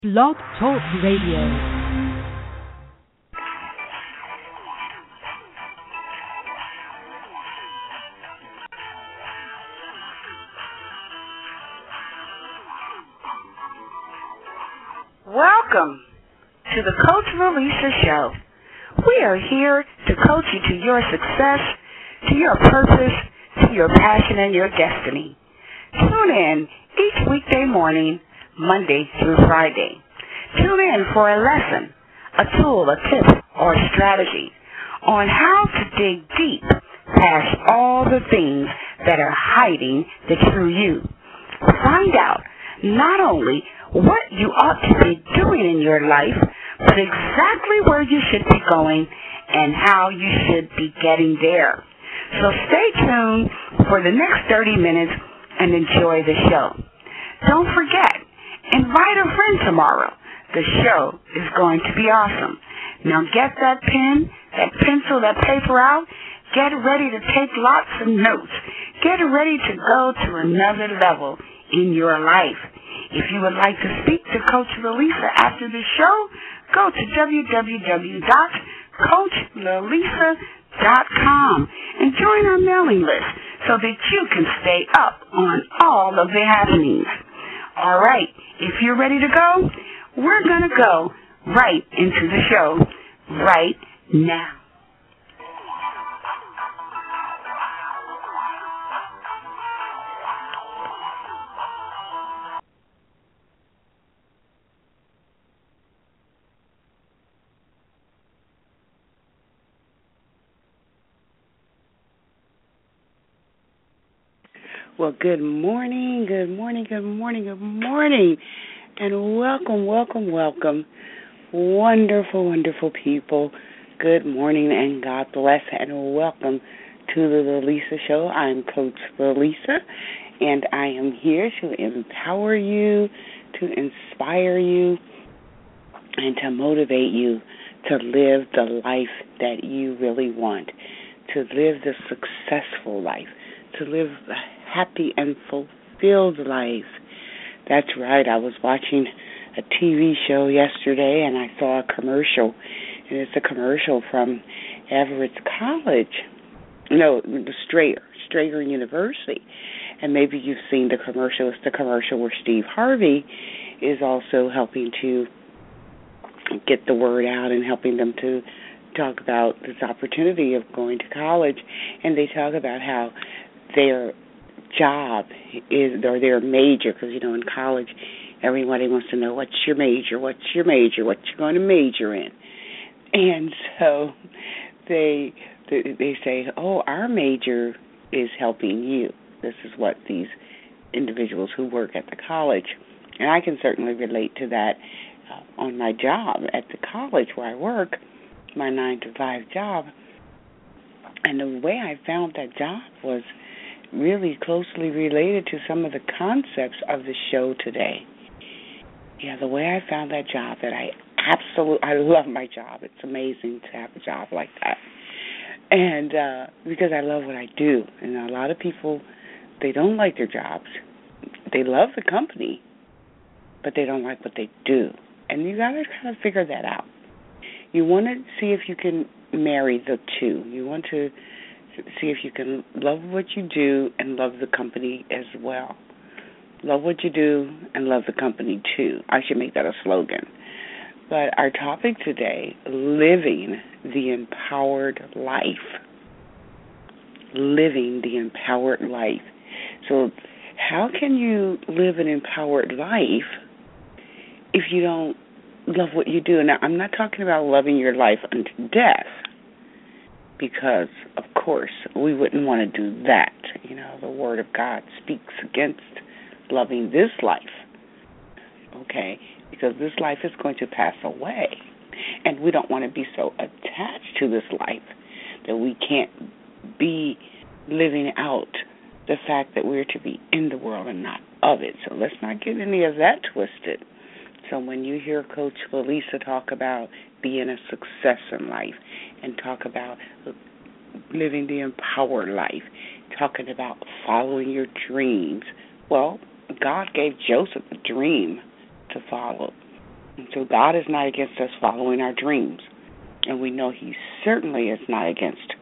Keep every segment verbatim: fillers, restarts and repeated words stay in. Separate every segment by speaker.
Speaker 1: Blog Talk Radio.
Speaker 2: Welcome to the Coach Lisa Show. We are here to coach you to your success, to your purpose, to your passion and your destiny. Tune in each weekday morning, Monday through Friday. Tune in for a lesson, a tool, a tip, or a strategy on how to dig deep past all the things that are hiding the true you. Find out not only what you ought to be doing in your life, but exactly where you should be going and how you should be getting there. So stay tuned for the next thirty minutes and enjoy the show. Don't forget, invite a friend tomorrow. The show is going to be awesome. Now get that pen, that pencil, that paper out. Get ready to take lots of notes. Get ready to go to another level in your life. If you would like to speak to Coach Lalisa after the show, go to w w w dot coach lalisa dot com and join our mailing list so that you can stay up on all of the happenings. All right, if you're ready to go, we're going to go right into the show right now. Well, good morning, good morning, good morning, good morning, and welcome, welcome, welcome, wonderful, wonderful people. Good morning, and God bless, and welcome to the Lalisa Show. I'm Coach Lalisa, and I am here to empower you, to inspire you, and to motivate you to live the life that you really want, to live the successful life, to live a happy and fulfilled life. That's right. I was watching a T V show yesterday, and I saw a commercial, and it's a commercial from Everett College. No, the Strayer, Strayer University. And maybe you've seen the commercial. It's the commercial where Steve Harvey is also helping to get the word out and helping them to talk about this opportunity of going to college. And they talk about how their job is, or their major, because, you know, in college, everybody wants to know, what's your major, what's your major, what you're going to major in. And so they they say, oh, our major is helping you. This is what these individuals who work at the college, and I can certainly relate to that uh, on my job at the college where I work, my nine to five job. And the way I found that job was really closely related to some of the concepts of the show today. Yeah, the way I found that job, that I absolutely, I love my job. It's amazing to have a job like that. And uh, because I love what I do. And a lot of people, they don't like their jobs. They love the company, but they don't like what they do. And you got to kind of figure that out. You want to see if you can marry the two. You want to see if you can love what you do and love the company as well. Love what you do and love the company too. I should make that a slogan. But our topic today, living the empowered life. Living the empowered life. So how can you live an empowered life if you don't love what you do? Now, I'm not talking about loving your life unto death, because, of course, we wouldn't want to do that. You know, the Word of God speaks against loving this life, okay, because this life is going to pass away, and we don't want to be so attached to this life that we can't be living out the fact that we're to be in the world and not of it. So let's not get any of that twisted. So when you hear Coach Lalisa talk about being a success in life and talk about living the empowered life, talking about following your dreams, well, God gave Joseph a dream to follow. And so God is not against us following our dreams. And we know He certainly is not against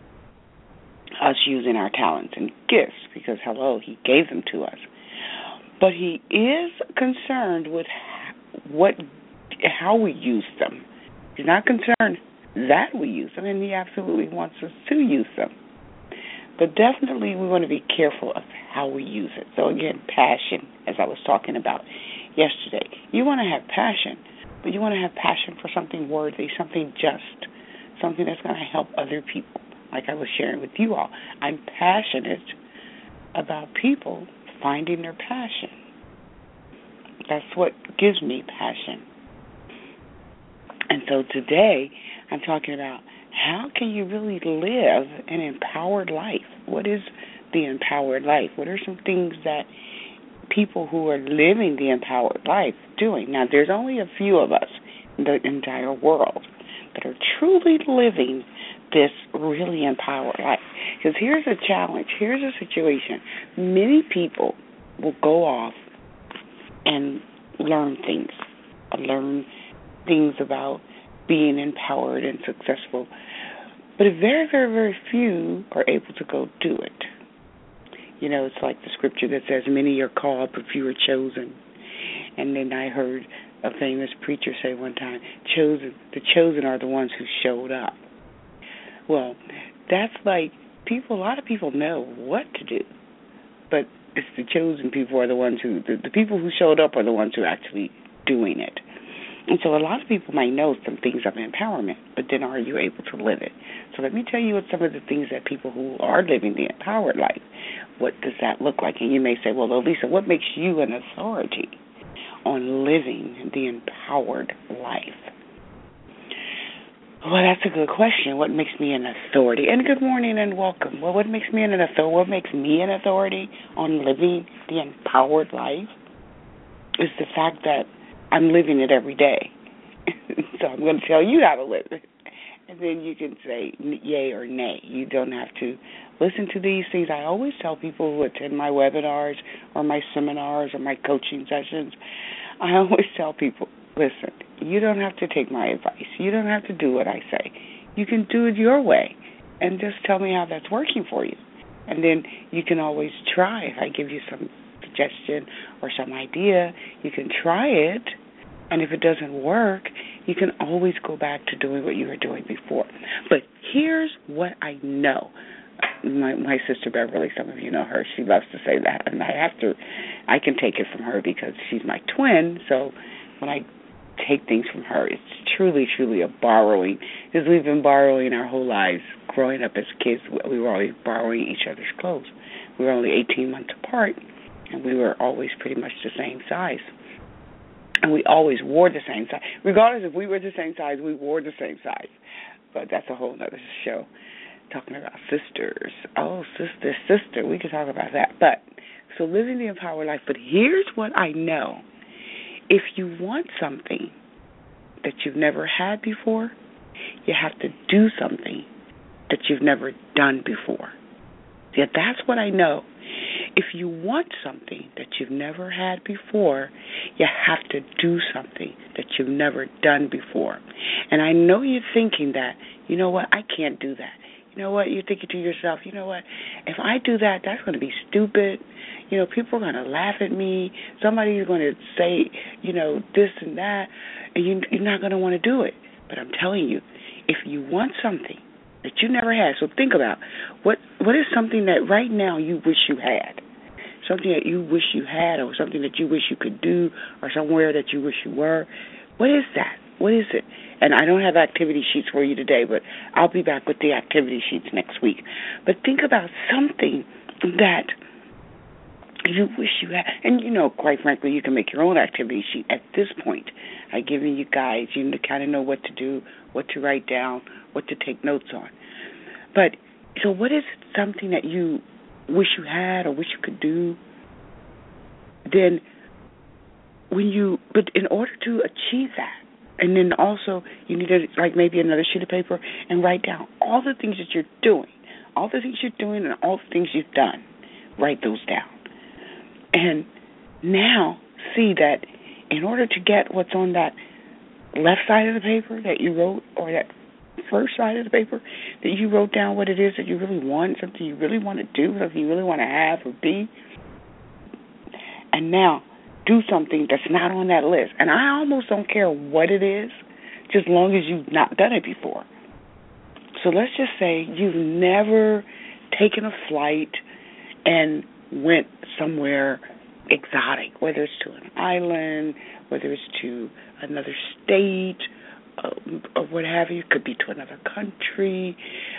Speaker 2: us using our talents and gifts because, hello, He gave them to us. But He is concerned with what, how we use them. He's not concerned that we use them, and He absolutely wants us to use them. But definitely we want to be careful of how we use it. So again, passion, as I was talking about yesterday. You want to have passion, but you want to have passion for something worthy, something just, something that's going to help other people, like I was sharing with you all. I'm passionate about people finding their passion. That's what gives me passion. And so today I'm talking about how can you really live an empowered life? What is the empowered life? What are some things that people who are living the empowered life doing? Now, there's only a few of us in the entire world that are truly living this really empowered life. Because here's a challenge. Here's a situation. Many people will go off and learn things, learn things about being empowered and successful. But very, very, very few are able to go do it. You know, it's like the scripture that says, many are called, but few are chosen. And then I heard a famous preacher say one time, chosen, the chosen are the ones who showed up. Well, that's like people, a lot of people know what to do, but it's the chosen people are the ones who, the, the people who showed up are the ones who are actually doing it. And so a lot of people might know some things of empowerment, but then are you able to live it? So let me tell you what some of the things that people who are living the empowered life, what does that look like? And you may say, well, Lisa, what makes you an authority on living the empowered life? Well, that's a good question. What makes me an authority? And good morning and welcome. Well, what makes me an authority? What makes me an authority on living the empowered life is the fact that I'm living it every day. So I'm going to tell you how to live it. And then you can say yay or nay. You don't have to listen to these things. I always tell people who attend my webinars or my seminars or my coaching sessions, I always tell people, listen, you don't have to take my advice. You don't have to do what I say. You can do it your way and just tell me how that's working for you. And then you can always try. If I give you some suggestion or some idea, you can try it. And if it doesn't work, you can always go back to doing what you were doing before. But here's what I know. My my sister Beverly, some of you know her, she loves to say that. And I have to, I can take it from her because she's my twin. So when I take things from her, it's truly, truly a borrowing. Because we've been borrowing our whole lives. Growing up as kids, we were always borrowing each other's clothes. We were only eighteen months apart, and we were always pretty much the same size. And we always wore the same size. Regardless if we were the same size, we wore the same size. But that's a whole other show. Talking about sisters. Oh, sister, sister. We could talk about that. But, so living the empowered life. But here's what I know. If you want something that you've never had before, you have to do something that you've never done before. Yeah, that's what I know. If you want something that you've never had before, you have to do something that you've never done before. And I know you're thinking that, you know what, I can't do that. You know what, you're thinking to yourself, you know what, if I do that, that's going to be stupid. You know, people are going to laugh at me. Somebody's going to say, you know, this and that, and you, you're not going to want to do it. But I'm telling you, if you want something that you never had, so think about what what is something that right now you wish you had, something that you wish you had, or something that you wish you could do, or somewhere that you wish you were. What is that? What is it? And I don't have activity sheets for you today, but I'll be back with the activity sheets next week. But think about something that you wish you had. And, you know, quite frankly, you can make your own activity sheet at this point. I've given you guides. You kind of know what to do, what to write down, what to take notes on. But, so what is something that you wish you had or wish you could do? Then when you, but in order to achieve that, and then also you need to, like maybe another sheet of paper and write down all the things that you're doing, all the things you're doing and all the things you've done. Write those down. And now see that in order to get what's on that left side of the paper that you wrote, or that first side of the paper that you wrote down what it is that you really want, something you really want to do, something you really want to have or be, and now do something that's not on that list. And I almost don't care what it is, just as long as you've not done it before. So let's just say you've never taken a flight and went somewhere exotic, whether it's to an island, whether it's to another state, uh, or what have you. It could be to another country.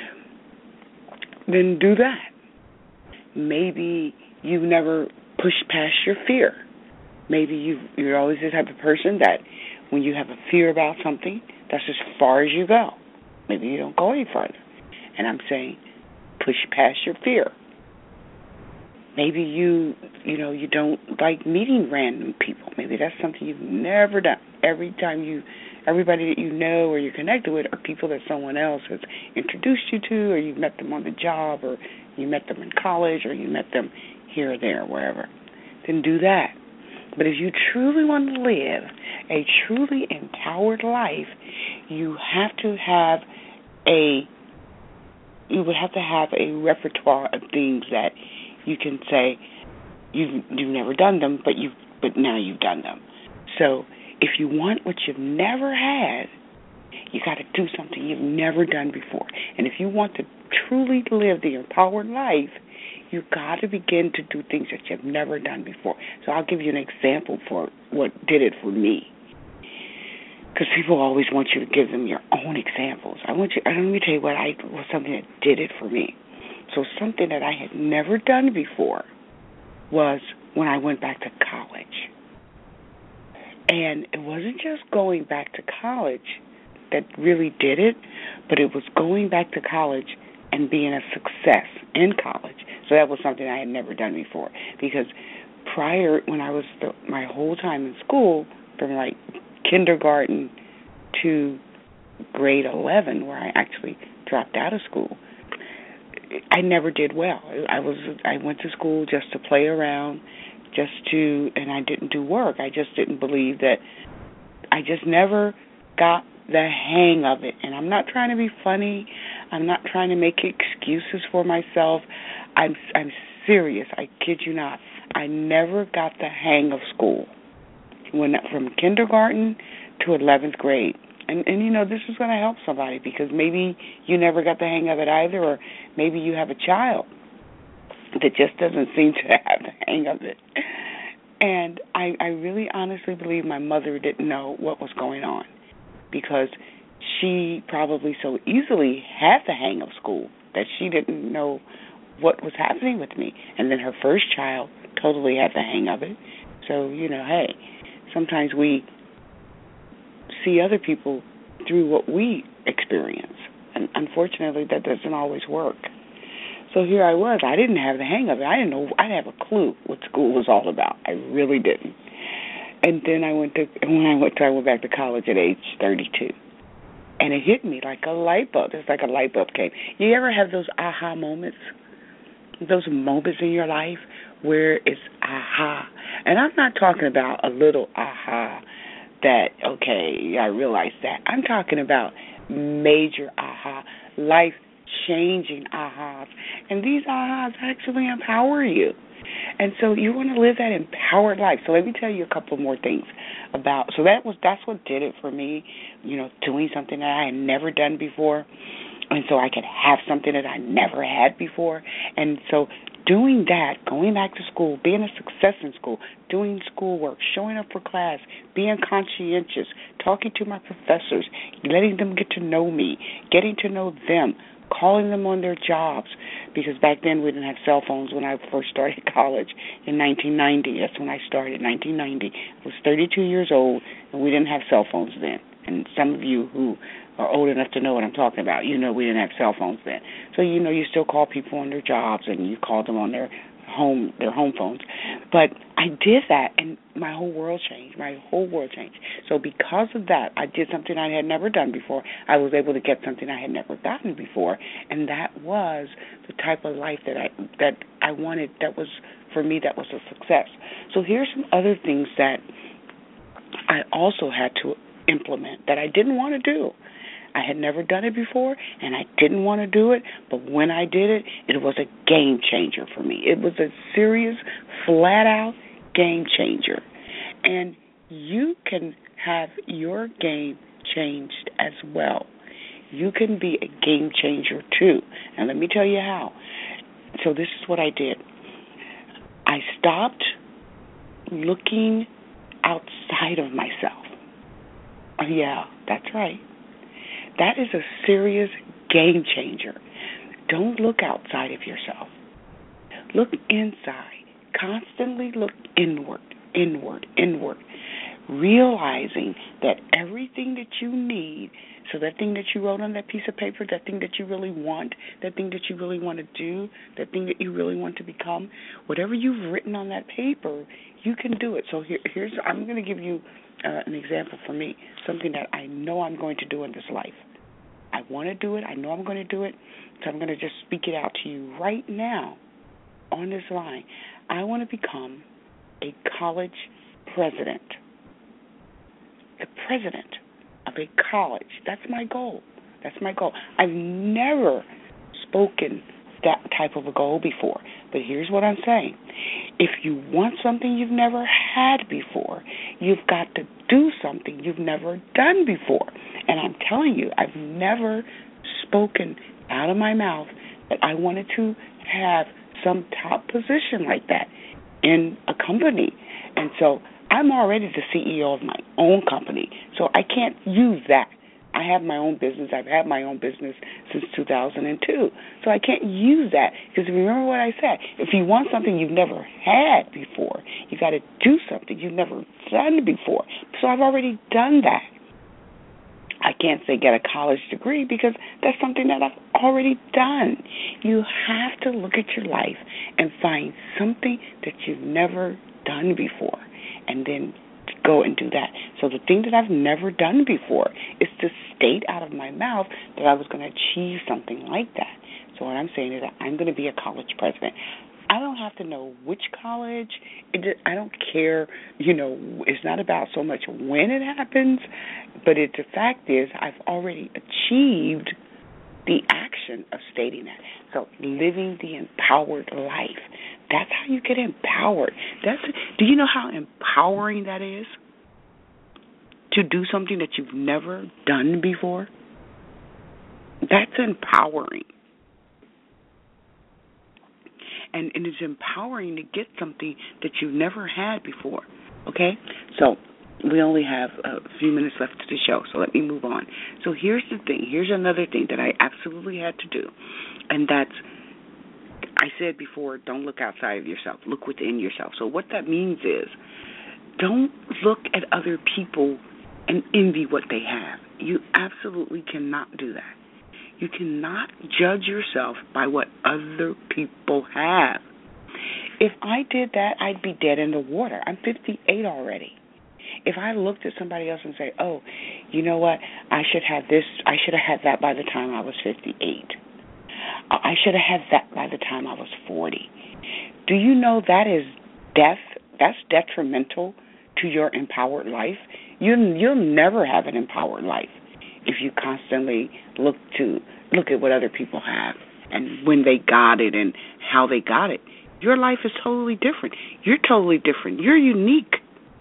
Speaker 2: Then do that. Maybe you've never pushed past your fear. Maybe you you're always the type of person that when you have a fear about something, that's as far as you go. Maybe you don't go any further. And I'm saying push past your fear. Maybe you, you know, you don't like meeting random people. Maybe that's something you've never done. Every time you, everybody that you know or you're connected with are people that someone else has introduced you to, or you met them on the job, or you met them in college, or you met them here or there, wherever. Then do that. But if you truly want to live a truly empowered life, you have to have a, you would have to have a repertoire of things that you can say you've you've never done them, but you but now you've done them. So if you want what you've never had, you got to do something you've never done before. And if you want to truly live the empowered life, you've got to begin to do things that you've never done before. So I'll give you an example for what did it for me. Because people always want you to give them your own examples. I want you. Let me tell you what I was something that did it for me. So something that I had never done before was when I went back to college. And it wasn't just going back to college that really did it, but it was going back to college and being a success in college. So that was something I had never done before. Because prior, when I was the, my whole time in school, from like kindergarten to grade eleven, where I actually dropped out of school, I never did well. I was I went to school just to play around, just to, and I didn't do work. I just didn't believe that. I just never got the hang of it. And I'm not trying to be funny. I'm not trying to make excuses for myself. I'm I'm serious. I kid you not. I never got the hang of school when from kindergarten to eleventh grade. And, and, you know, this is going to help somebody because maybe you never got the hang of it either, or maybe you have a child that just doesn't seem to have the hang of it. And I, I really honestly believe my mother didn't know what was going on because she probably so easily had the hang of school that she didn't know what was happening with me. And then her first child totally had the hang of it. So, you know, hey, sometimes we see other people through what we experience. And unfortunately, that doesn't always work. So here I was. I didn't have the hang of it. I didn't know. I didn't have a clue what school was all about. I really didn't. And then I went to, when I went to, I went back to college at age thirty-two. And it hit me like a light bulb. It's like a light bulb came. You ever have those aha moments? Those moments in your life where it's aha. And I'm not talking about a little aha that, okay, I realize that. I'm talking about major aha, life-changing ahas. And these ahas actually empower you. And so you want to live that empowered life. So let me tell you a couple more things about, so that was, that's what did it for me, you know, doing something that I had never done before. And so I could have something that I never had before. And so doing that, going back to school, being a success in school, doing schoolwork, showing up for class, being conscientious, talking to my professors, letting them get to know me, getting to know them, calling them on their jobs, because back then we didn't have cell phones when I first started college in nineteen ninety. That's when I started, nineteen ninety. I was thirty-two years old, and we didn't have cell phones then. And some of you who are old enough to know what I'm talking about, you know we didn't have cell phones then. So, you know, you still call people on their jobs, and you call them on their home their home phones. But I did that, and my whole world changed. My whole world changed. So because of that, I did something I had never done before. I was able to get something I had never gotten before, and that was the type of life that I that I wanted. That was, for me, that was a success. So here's some other things that I also had to implement that I didn't want to do. I had never done it before, and I didn't want to do it, but when I did it, it was a game changer for me. It was a serious, flat-out game changer. And you can have your game changed as well. You can be a game changer too. And let me tell you how. So this is what I did. I stopped looking outside of myself. Oh, yeah, that's right. That is a serious game changer. Don't look outside of yourself. Look inside. Constantly look inward, inward, inward. Realizing that everything that you need, so that thing that you wrote on that piece of paper, that thing that you really want, that thing that you really want to do, that thing that you really want to become, whatever you've written on that paper, you can do it. So here, here's, I'm going to give you uh, an example for me, something that I know I'm going to do in this life. I want to do it. I know I'm going to do it. So I'm going to just speak it out to you right now on this line. I want to become a college president. The president of a college. That's my goal. That's my goal. I've never spoken that type of a goal before. But here's what I'm saying. If you want something you've never had before, you've got to do something you've never done before. And I'm telling you, I've never spoken out of my mouth that I wanted to have some top position like that in a company. And so I'm already the C E O of my own company, so I can't use that. I have my own business. I've had my own business since two thousand two, so I can't use that because remember what I said. If you want something you've never had before, you got to do something you've never done before. So I've already done that. I can't say get a college degree because that's something that I've already done. You have to look at your life and find something that you've never done before and then go and do that. So the thing that I've never done before is to state out of my mouth that I was going to achieve something like that. So what I'm saying is that I'm going to be a college president. I don't have to know which college. It, I don't care. You know, it's not about so much when it happens, but it, the fact is I've already achieved the action of stating that. So living the empowered life. That's how you get empowered. That's. Do you know how empowering that is? To do something that you've never done before? That's empowering. And, and it's empowering to get something that you've never had before, okay? So we only have a few minutes left to the show, so let me move on. So here's the thing. Here's another thing that I absolutely had to do, and that's, I said before, don't look outside of yourself. Look within yourself. So what that means is don't look at other people and envy what they have. You absolutely cannot do that. You cannot judge yourself by what other people have. If I did that, I'd be dead in the water. I'm fifty-eight already. If I looked at somebody else and say, oh, you know what, I should have this, I should have had that by the time I was fifty-eight. I should have had that by the time I was forty. Do you know that is death? That's detrimental to your empowered life. You, you'll never have an empowered life if you constantly look to look at what other people have and when they got it and how they got it. Your life is totally different. You're totally different. You're unique.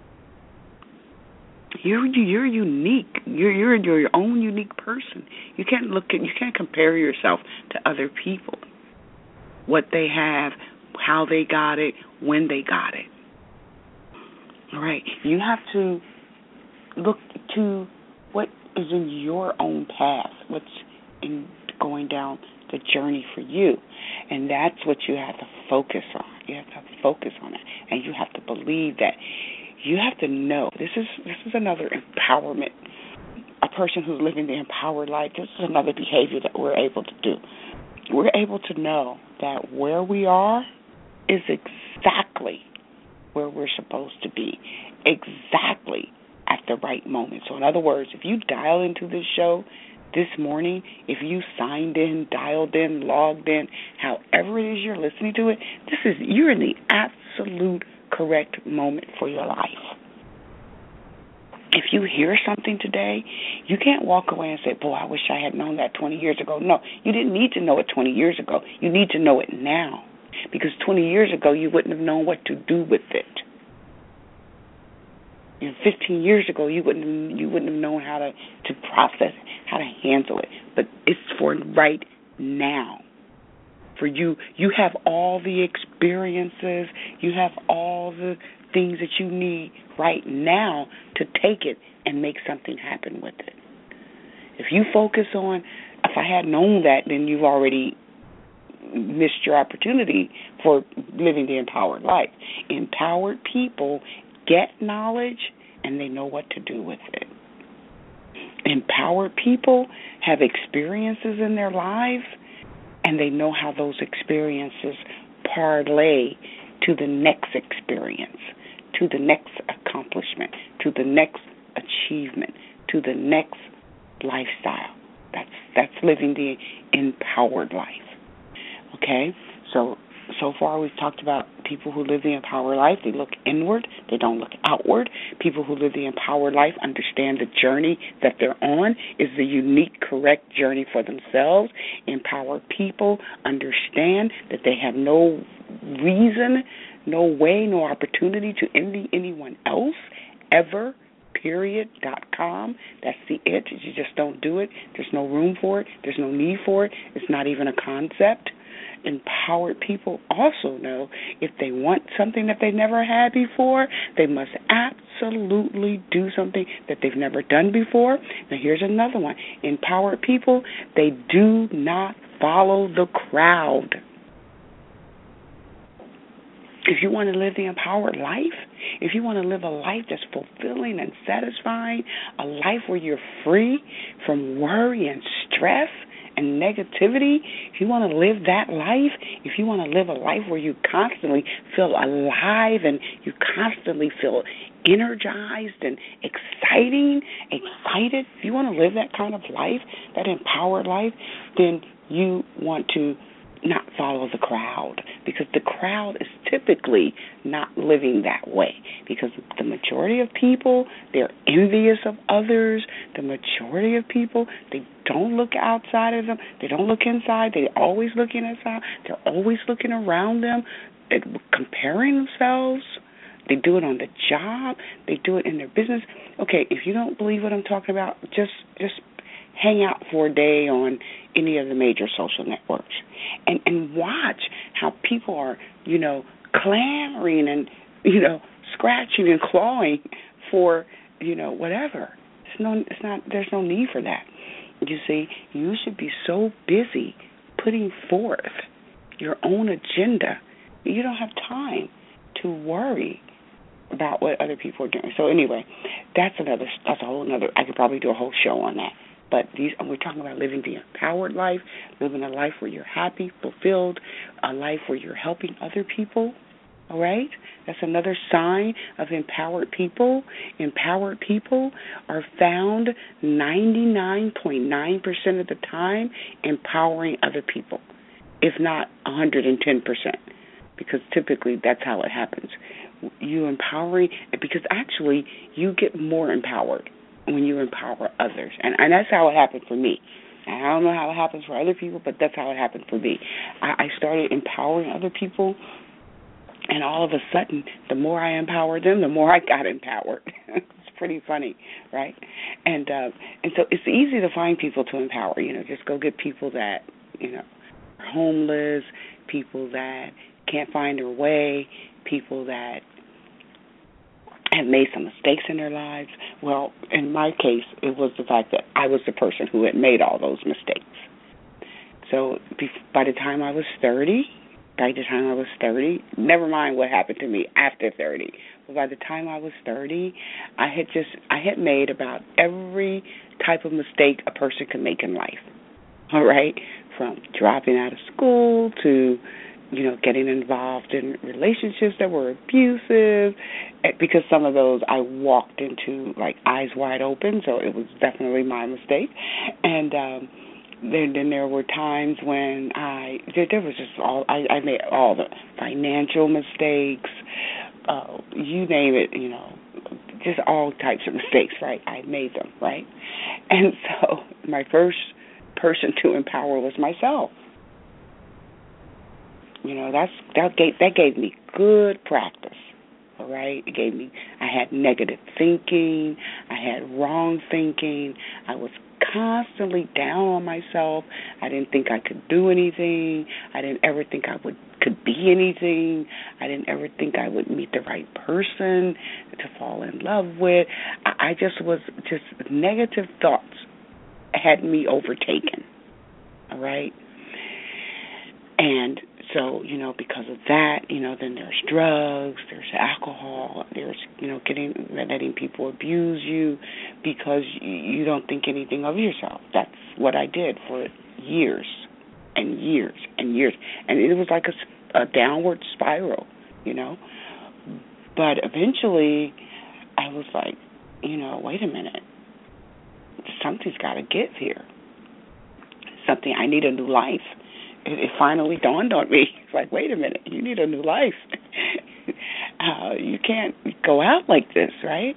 Speaker 2: You're you're unique. You're you're your own unique person. You can't look at you can't compare yourself to other people. What they have, how they got it, when they got it. All right. You have to look to what is in your own path, what's in going down the journey for you. And that's what you have to focus on. You have to focus on it. And you have to believe that. You have to know. This is this is another empowerment. A person who's living the empowered life, this is another behavior that we're able to do. We're able to know that where we are is exactly where we're supposed to be. Exactly at the right moment. So in other words, if you dial into this show this morning, if you signed in, dialed in, logged in, however it is you're listening to it, this is you're in the absolute correct moment for your life. If you hear something today, you can't walk away and say, boy, I wish I had known that twenty years ago. No, you didn't need to know it twenty years ago. You need to know it now. Because twenty years ago, you wouldn't have known what to do with it. You know, fifteen years ago, you wouldn't have, you wouldn't have known how to, to process it, how to handle it. But it's for right now. For you, you have all the experiences, you have all the things that you need right now to take it and make something happen with it. If you focus on, if I had known that, then you've already missed your opportunity for living the empowered life. Empowered people get knowledge and they know what to do with it. Empowered people have experiences in their lives and they know how those experiences parlay to the next experience, to the next accomplishment, to the next achievement, to the next lifestyle. That's that's living the empowered life. Okay? So so far we've talked about people who live the empowered life. They look inward. They don't look outward. People who live the empowered life understand the journey that they're on is the unique, correct journey for themselves. Empowered people understand that they have no reason, no way, no opportunity to envy anyone else ever. Period. Dot com. That's the it. You just don't do it. There's no room for it. There's no need for it. It's not even a concept. Empowered people also know if they want something that they never had before, they must absolutely do something that they've never done before. Now, here's another one. Empowered people, they do not follow the crowd. If you want to live the empowered life, if you want to live a life that's fulfilling and satisfying, a life where you're free from worry and stress and negativity, if you want to live that life, if you want to live a life where you constantly feel alive and you constantly feel energized and exciting, excited, if you want to live that kind of life, that empowered life, then you want to not follow the crowd, because the crowd is typically not living that way, because the majority of people, they're envious of others. The majority of people, they don't look outside of them. They don't look inside. They're always looking inside. They're always looking around them, comparing themselves. They do it on the job. They do it in their business. Okay, if you don't believe what I'm talking about, just just hang out for a day on any of the major social networks and, and watch how people are, you know, clamoring and, you know, scratching and clawing for, you know, whatever. It's no, it's not, there's no need for that. You see, you should be so busy putting forth your own agenda. You don't have time to worry about what other people are doing. So anyway, that's another, that's a whole another, I could probably do a whole show on that. But these, we're talking about living the empowered life, living a life where you're happy, fulfilled, a life where you're helping other people, all right? That's another sign of empowered people. Empowered people are found ninety-nine point nine percent of the time empowering other people, if not one hundred ten percent, because typically that's how it happens. You empowering, because actually you get more empowered when you empower others. And, and that's how it happened for me. And I don't know how it happens for other people, but that's how it happened for me. I, I started empowering other people, and all of a sudden, the more I empowered them, the more I got empowered. It's pretty funny, right? And uh, and so it's easy to find people to empower. You know, just go get people that, you know, are homeless, people that can't find their way, people that have made some mistakes in their lives. Well, in my case, it was the fact that I was the person who had made all those mistakes. So by the time I was thirty, by the time I was thirty, never mind what happened to me after thirty, but by the time I was thirty, I had just, I had made about every type of mistake a person can make in life, all right? From dropping out of school to, you know, getting involved in relationships that were abusive, because some of those I walked into like eyes wide open, so it was definitely my mistake. And um, then, then there were times when I, there, there was just all, I, I made all the financial mistakes, uh, you name it, you know, just all types of mistakes, right? I made them, right? And so my first person to empower was myself. You know, that's that gave that gave me good practice. All right, it gave me. I had negative thinking. I had wrong thinking. I was constantly down on myself. I didn't think I could do anything. I didn't ever think I would could be anything. I didn't ever think I would meet the right person to fall in love with. I, I just was just negative thoughts had me overtaken. All right, and so, you know, because of that, you know, then there's drugs, there's alcohol, there's, you know, getting letting people abuse you because you don't think anything of yourself. That's what I did for years and years and years. And it was like a, a downward spiral, you know. But eventually I was like, you know, wait a minute. Something's got to give here. Something, I need a new life. It, it finally dawned on me. It's like, wait a minute, you need a new life. uh, you can't go out like this, right?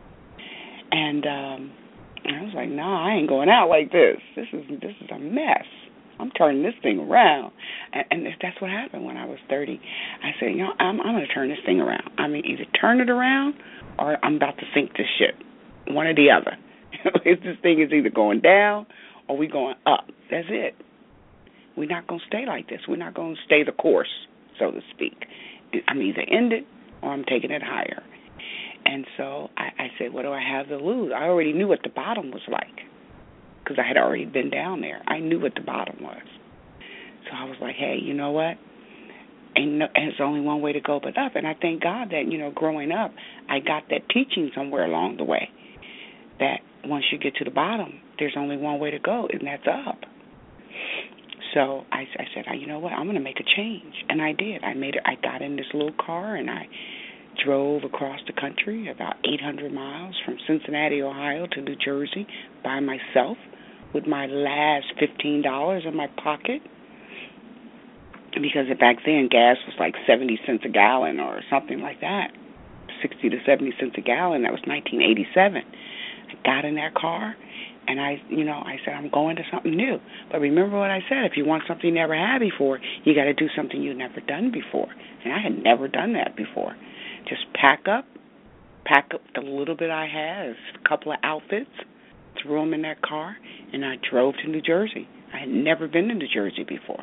Speaker 2: And um, I was like, nah, I ain't going out like this. This is this is a mess. I'm turning this thing around. And, and that's what happened when I was thirty. I said, you know, I'm, I'm going to turn this thing around. I mean, either turn it around or I'm about to sink this ship, one or the other. This thing is either going down or we going up. That's it. We're not going to stay like this. We're not going to stay the course, so to speak. I'm either in it or I'm taking it higher. And so I, I said, what do I have to lose? I already knew what the bottom was like because I had already been down there. I knew what the bottom was. So I was like, hey, you know what? Ain't no, there's only one way to go but up. And I thank God that, you know, growing up, I got that teaching somewhere along the way that once you get to the bottom, there's only one way to go, and that's up. So I, I said, you know what, I'm going to make a change. And I did. I made it. I got in this little car, and I drove across the country about eight hundred miles from Cincinnati, Ohio to New Jersey by myself with my last fifteen dollars in my pocket. Because back then gas was like seventy cents a gallon or something like that, sixty to seventy cents a gallon. That was nineteen eighty-seven. I got in that car, and I, you know, I said, I'm going to something new. But remember what I said, if you want something you never had before, you got to do something you've never done before. And I had never done that before. Just pack up, pack up the little bit I had, a couple of outfits, threw them in that car, and I drove to New Jersey. I had never been to New Jersey before.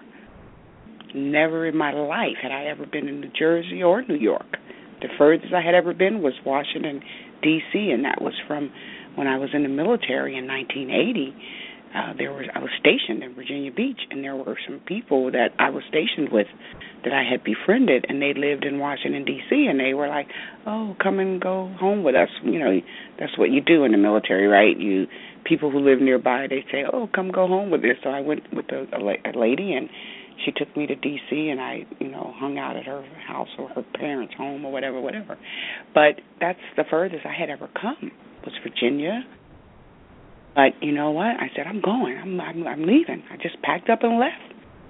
Speaker 2: Never in my life had I ever been in New Jersey or New York. The furthest I had ever been was Washington, D C, and that was from when I was in the military in nineteen eighty. Uh, there was I was stationed in Virginia Beach, and there were some people that I was stationed with that I had befriended, and they lived in Washington, D C, and they were like, oh, come and go home with us. You know, that's what you do in the military, right? You people who live nearby, they say, oh, come go home with us. So I went with a, a lady, and she took me to D C, and I, you know, hung out at her house or her parents' home or whatever, whatever. But that's the furthest I had ever come was Virginia. But you know what? I said, I'm going. I'm, I'm, I'm leaving. I just packed up and left.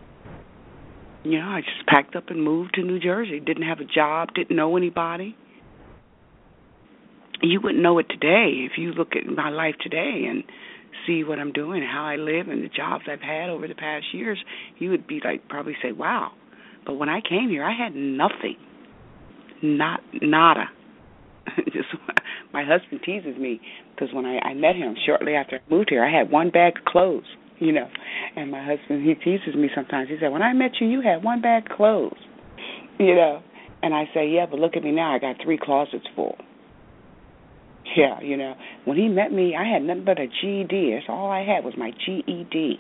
Speaker 2: You know, I just packed up and moved to New Jersey. Didn't have a job. Didn't know anybody. You wouldn't know it today if you look at my life today and see what I'm doing, how I live, and the jobs I've had over the past years. You would be like, probably say, wow. But when I came here, I had nothing. Not, nada. Just my husband teases me because when I, I met him shortly after I moved here, I had one bag of clothes, you know. And my husband, he teases me sometimes. He said, when I met you, you had one bag of clothes, you know. And I say, yeah, but look at me now. I got three closets full. Yeah, you know. When he met me, I had nothing but a G E D. That's all I had was my G E D.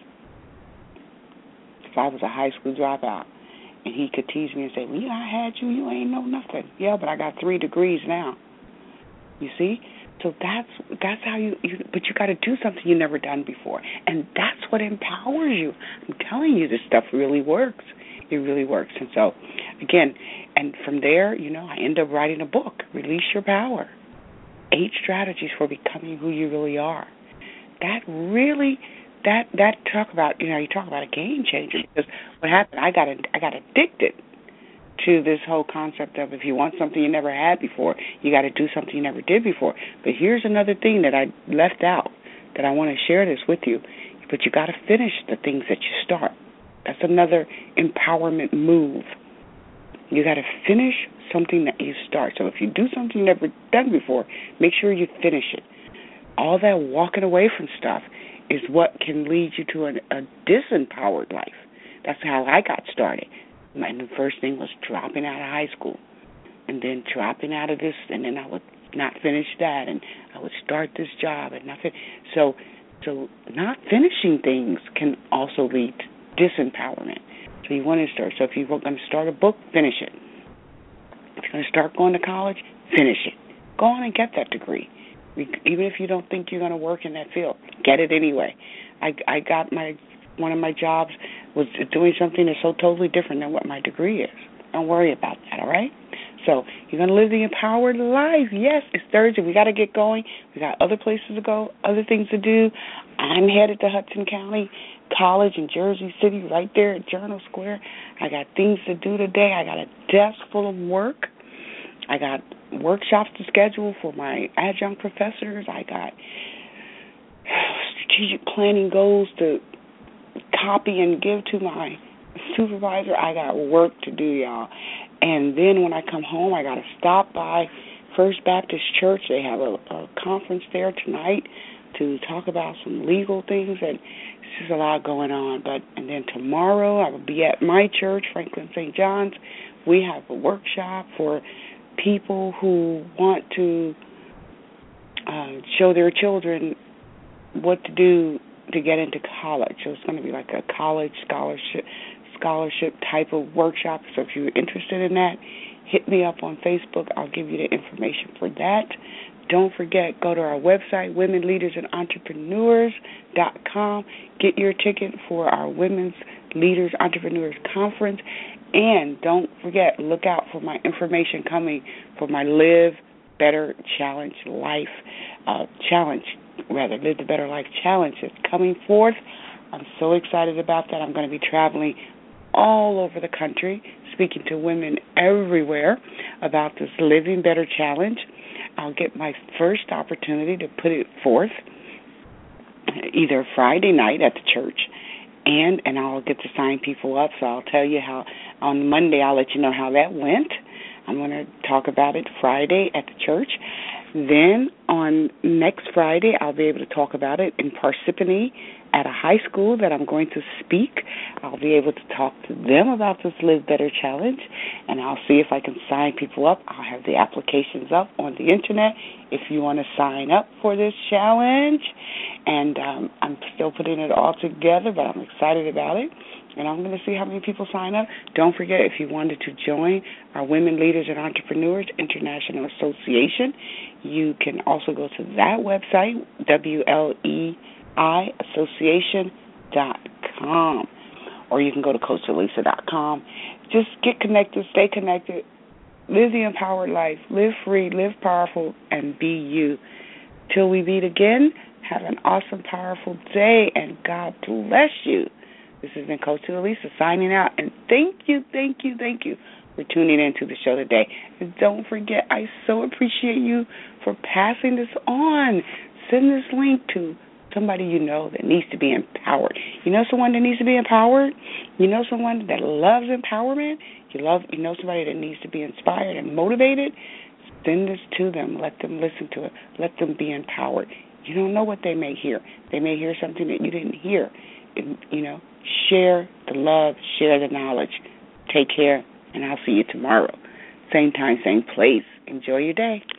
Speaker 2: So I was a high school dropout. And he could tease me and say, well, yeah, I had you. You ain't know nothing. Yeah, but I got three degrees now. You see? So that's that's how you, you but you got to do something you've never done before. And that's what empowers you. I'm telling you, this stuff really works. It really works. And so, again, and from there, you know, I end up writing a book, Release Your Power. Eight strategies for becoming who you really are. That really, that that talk about, you know, you talk about a game changer. Because what happened, I got I got addicted to this whole concept of if you want something you never had before, you got to do something you never did before. But here's another thing that I left out that I want to share this with you. But you got to finish the things that you start. That's another empowerment move. You got to finish something that you start. So if you do something you've never done before, make sure you finish it. All that walking away from stuff is what can lead you to a, a disempowered life. That's how I got started. My the first thing was dropping out of high school, and then dropping out of this, and then I would not finish that, and I would start this job and not finish. So, so not finishing things can also lead to disempowerment. So you want to start. So if you're going to start a book, finish it. If you're going to start going to college, finish it. Go on and get that degree. Even if you don't think you're going to work in that field, get it anyway. I, I got my one of my jobs was doing something that's so totally different than what my degree is. Don't worry about that, all right? So you're going to live the empowered life. Yes, it's Thursday. We got to get going. We got other places to go, other things to do. I'm headed to Hudson County College in Jersey City, right there at Journal Square. I got things to do today. I got a desk full of work. I got workshops to schedule for my adjunct professors. I got strategic planning goals to copy and give to my supervisor. I got work to do, y'all. And then when I come home, I got to stop by First Baptist Church. They have a, a conference there tonight to talk about some legal things, and it's just a lot going on. But and then tomorrow I will be at my church, Franklin Saint John's. We have a workshop for people who want to uh, show their children what to do to get into college. So it's going to be like a college scholarship scholarship type of workshop. So if you're interested in that, hit me up on Facebook. I'll give you the information for that. Don't forget, go to our website, women leaders and entrepreneurs dot com. Get your ticket for our Women's Leaders Entrepreneurs Conference. And don't forget, look out for my information coming for my Live Better Challenge Life uh, Challenge, rather, Live the Better Life Challenge is coming forth. I'm so excited about that. I'm going to be traveling all over the country, speaking to women everywhere about this Living Better Challenge. I'll get my first opportunity to put it forth either Friday night at the church, and and I'll get to sign people up. So I'll tell you how on Monday. I'll let you know how that went. I'm going to talk about it Friday at the church. Then on next Friday, I'll be able to talk about it in Parsippany at a high school that I'm going to speak. I'll be able to talk to them about this Live Better Challenge, and I'll see if I can sign people up. I'll have the applications up on the Internet if you want to sign up for this challenge. And um, I'm still putting it all together, but I'm excited about it. And I'm going to see how many people sign up. Don't forget, if you wanted to join our Women Leaders and Entrepreneurs International Association, you can also go to that website, W L E I association dot com. Or you can go to coach elisa dot com. Just get connected, stay connected, live the empowered life, live free, live powerful, and be you. Till we meet again, have an awesome, powerful day, and God bless you. This has been Coach Elisa signing out, and thank you, thank you, thank you for tuning into the show today. And don't forget, I so appreciate you for passing this on. Send this link to somebody you know that needs to be empowered. You know someone that needs to be empowered? You know someone that loves empowerment? You love, you know somebody that needs to be inspired and motivated? Send this to them. Let them listen to it. Let them be empowered. You don't know what they may hear. They may hear something that you didn't hear. And, you know, share the love, share the knowledge. Take care, and I'll see you tomorrow. Same time, same place. Enjoy your day.